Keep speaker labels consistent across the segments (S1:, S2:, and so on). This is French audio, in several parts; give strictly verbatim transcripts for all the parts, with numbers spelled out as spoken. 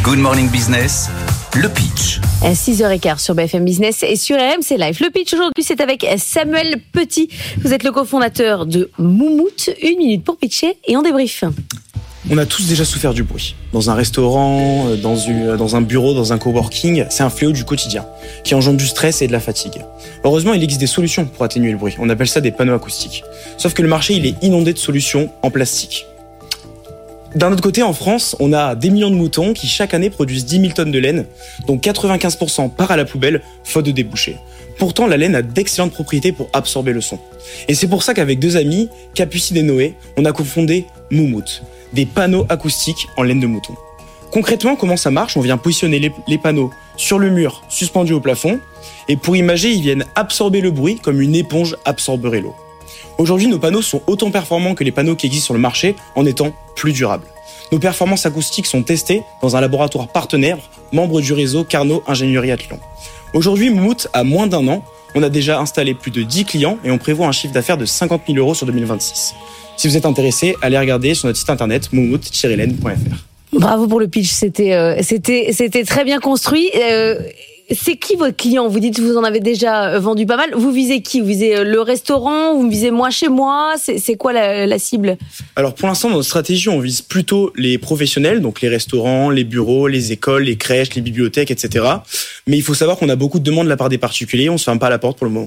S1: Good Morning Business, le pitch.
S2: six heures quinze sur B F M Business et sur R M C Live. Le pitch aujourd'hui, c'est avec Samuel Petit. Vous êtes le cofondateur de Moumout. Une minute pour pitcher et on débrief.
S3: On a tous déjà souffert du bruit. Dans un restaurant, dans, une, dans un bureau, dans un coworking, c'est un fléau du quotidien, qui engendre du stress et de la fatigue. Heureusement, il existe des solutions pour atténuer le bruit. On appelle ça des panneaux acoustiques. Sauf que le marché, il est inondé de solutions en plastique. D'un autre côté, en France, on a des millions de moutons qui chaque année produisent dix mille tonnes de laine, dont quatre-vingt-quinze pour cent part à la poubelle, faute de débouchés. Pourtant, la laine a d'excellentes propriétés pour absorber le son. Et c'est pour ça qu'avec deux amis, Capucine et Noé, on a cofondé Moumout, des panneaux acoustiques en laine de mouton. Concrètement, comment ça marche ? On vient positionner les, les panneaux sur le mur, suspendus au plafond, et pour imager, ils viennent absorber le bruit comme une éponge absorberait l'eau. Aujourd'hui, nos panneaux sont autant performants que les panneaux qui existent sur le marché en étant plus durables. Nos performances acoustiques sont testées dans un laboratoire partenaire, membre du réseau Carnot Ingénierie Athlon. Aujourd'hui, Moumout a moins d'un an. On a déjà installé plus de dix clients et on prévoit un chiffre d'affaires de cinquante mille euros sur deux mille vingt-six. Si vous êtes intéressé, allez regarder sur notre site internet moumout tiret laine point f r.
S2: Bravo pour le pitch, c'était, euh, c'était, c'était très bien construit. Euh, c'est qui votre client ? Vous dites que vous en avez déjà vendu pas mal. Vous visez qui ? Vous visez le restaurant ? Vous visez moi chez moi ? C'est, c'est quoi la, la cible ?
S3: Alors pour l'instant, dans notre stratégie, on vise plutôt les professionnels, donc les restaurants, les bureaux, les écoles, les crèches, les bibliothèques, et cetera. Mais il faut savoir qu'on a beaucoup de demandes de la part des particuliers. On se ferme pas la porte pour le moment.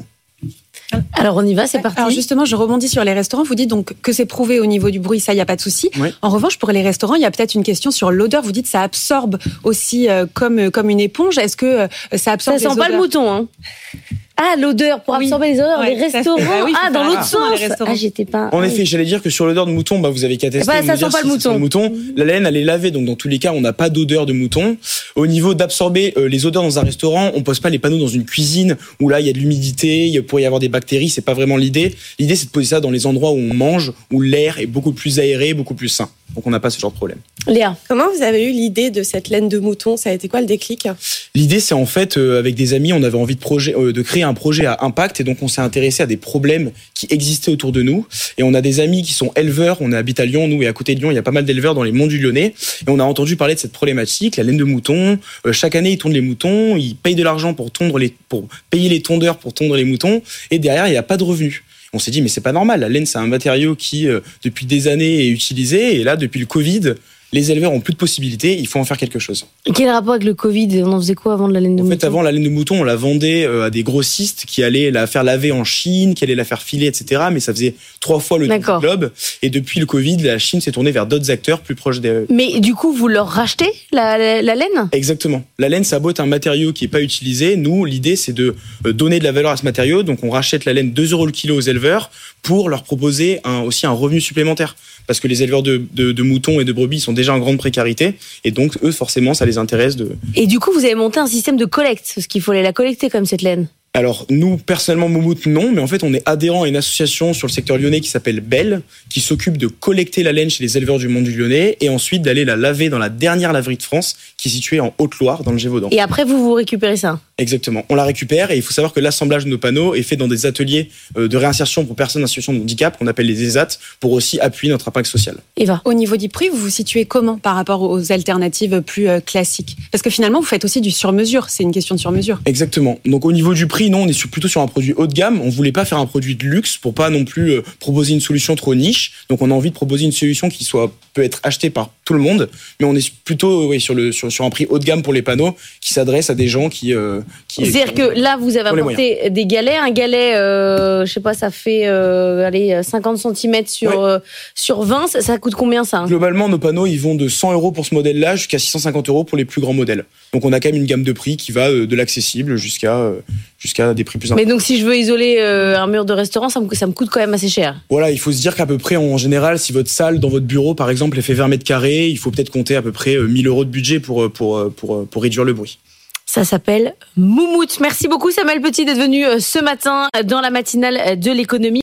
S2: Alors on y va, c'est parti.
S4: Alors justement, je rebondis sur les restaurants. Vous dites donc que c'est prouvé au niveau du bruit, ça, il n'y a pas de souci.
S3: Oui.
S4: En revanche, pour les restaurants, il y a peut-être une question sur l'odeur. Vous dites ça absorbe aussi euh, comme, comme une éponge. Est-ce que euh, ça absorbe
S2: Ça
S4: les
S2: sent
S4: odeurs ?
S2: pas le mouton, hein. Ah, l'odeur pour
S4: Oui.
S2: absorber les odeurs
S4: Ouais,
S2: des restaurants.
S4: bah oui,
S2: ah,
S4: faut
S2: dans
S4: faire
S2: l'autre
S4: attention dans les
S2: sens.
S4: restaurants.
S2: Ah, j'étais pas.
S3: En
S2: oui.
S3: effet, j'allais dire que sur l'odeur de mouton, bah, vous avez qu'à tester.
S2: Bah, ça
S3: me
S2: sent
S3: dire
S2: pas
S3: si
S2: le
S3: ça
S2: mouton.
S3: sent le mouton. La laine, elle est lavée, donc dans tous les cas, on n'a pas d'odeur de mouton. Au niveau d'absorber euh, les odeurs dans un restaurant, on pose pas les panneaux dans une cuisine où là, il y a de l'humidité, il pourrait y avoir des bactéries, c'est pas vraiment l'idée. L'idée, c'est de poser ça dans les endroits où on mange, où l'air est beaucoup plus aéré, beaucoup plus sain. Donc on n'a pas ce genre de problème.
S2: Léa.
S5: Comment vous avez eu l'idée de cette laine de mouton ? Ça a été quoi le déclic ?
S3: L'idée, c'est en fait, euh, avec des amis, on avait envie de, projet, euh, de créer un projet à impact et donc on s'est intéressé à des problèmes qui existaient autour de nous. Et on a des amis qui sont éleveurs, on habite à Lyon, nous, et à côté de Lyon, il y a pas mal d'éleveurs dans les monts du Lyonnais. Et on a entendu parler de cette problématique, la laine de mouton. Euh, chaque année, ils tondent les moutons, ils payent de l'argent pour, tondre les, pour payer les tondeurs pour tondre les moutons. Et derrière, il n'y a pas de revenus. On s'est dit, mais c'est pas normal, la laine, c'est un matériau qui, euh, depuis des années, est utilisé. Et là, depuis le Covid, les éleveurs ont plus de possibilités, il faut en faire quelque chose.
S2: Et quel rapport avec le Covid ? On en faisait quoi avant de la laine de
S3: En
S2: mouton ?
S3: fait, avant, la laine de mouton, on la vendait à des grossistes qui allaient la faire laver en Chine, qui allaient la faire filer, et cetera. Mais ça faisait trois fois le tour
S2: D'accord.
S3: du globe. Et depuis le Covid, la Chine s'est tournée vers d'autres acteurs plus proches des...
S2: Mais du coup, vous leur rachetez la, la, la laine ?
S3: Exactement. La laine, ça a beau être un matériau qui n'est pas utilisé. Nous, l'idée, c'est de donner de la valeur à ce matériau. Donc, on rachète la laine deux euros le kilo aux éleveurs pour leur proposer un, aussi un revenu supplémentaire. Parce que les éleveurs de, de, de moutons et de brebis sont déjà en grande précarité. Et donc, eux, forcément, ça les intéresse de...
S2: Et du coup, vous avez monté un système de collecte, parce qu'il faut aller la collecter comme cette laine.
S3: Alors, nous, personnellement, Moumout, non, mais en fait, on est adhérent à une association sur le secteur lyonnais qui s'appelle Belle, qui s'occupe de collecter la laine chez les éleveurs du Mont du Lyonnais et ensuite d'aller la laver dans la dernière laverie de France, qui est située en Haute-Loire, dans le Gévaudan.
S2: Et après, vous, vous récupérez ça ?
S3: Exactement. On la récupère et il faut savoir que l'assemblage de nos panneaux est fait dans des ateliers de réinsertion pour personnes en situation de handicap, qu'on appelle les E S A T, pour aussi appuyer notre impact social.
S2: Eva.
S4: Au niveau du prix, vous vous situez comment par rapport aux alternatives plus euh, classiques ? Parce que finalement, vous faites aussi du sur-mesure. C'est une question de sur-mesure.
S3: Exactement. Donc au niveau du prix, non, on est sur, plutôt sur un produit haut de gamme. On voulait pas faire un produit de luxe pour pas non plus euh, proposer une solution trop niche. Donc on a envie de proposer une solution qui soit peut être achetée par tout le monde, mais on est plutôt oui, sur le sur, sur un prix haut de gamme pour les panneaux qui s'adresse à des gens qui euh, qui.
S2: C'est-à-dire que là, vous avez apporté des galets. Un galet, euh, je sais pas, ça fait euh, allez, cinquante centimètres sur,
S3: ouais.
S2: euh, sur vingt. Ça, ça coûte combien, ça ?
S3: Globalement, nos panneaux, ils vont de cent euros pour ce modèle-là jusqu'à six cent cinquante euros pour les plus grands modèles. Donc, on a quand même une gamme de prix qui va de l'accessible jusqu'à, jusqu'à des prix plus importants.
S2: Mais donc, si je veux isoler euh, un mur de restaurant, ça me, ça me coûte quand même assez cher.
S3: Voilà, il faut se dire qu'à peu près, en général, si votre salle dans votre bureau, par exemple, elle fait vingt mètres carrés, il faut peut-être compter à peu près mille euros de budget pour, pour, pour, pour réduire le bruit.
S2: Ça s'appelle Moumout. Merci beaucoup Samuel Petit d'être venu ce matin dans la matinale de l'économie.